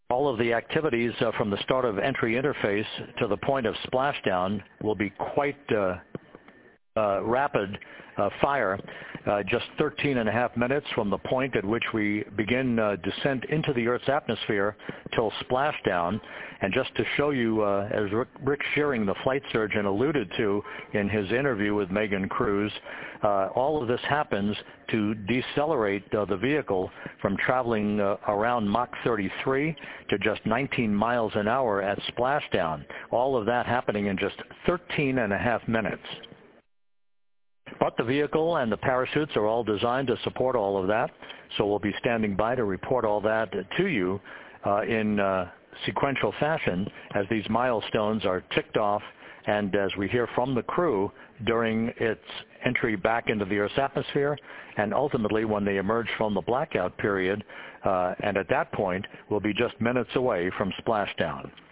All of the activities from the start of entry interface to the point of splashdown will be quite rapid fire, just 13.5 minutes from the point at which we begin descent into the Earth's atmosphere till splashdown. And just to show you, as Rick Shearing, the flight surgeon, alluded to in his interview with Megan Cruz, all of this happens to decelerate the vehicle from traveling around Mach 33 to just 19 miles an hour at splashdown. All of that happening in just 13.5 minutes. But the vehicle and the parachutes are all designed to support all of that, so we'll be standing by to report all that to you in sequential fashion as these milestones are ticked off and as we hear from the crew during its entry back into the Earth's atmosphere and ultimately when they emerge from the blackout period, and at that point we'll be just minutes away from splashdown.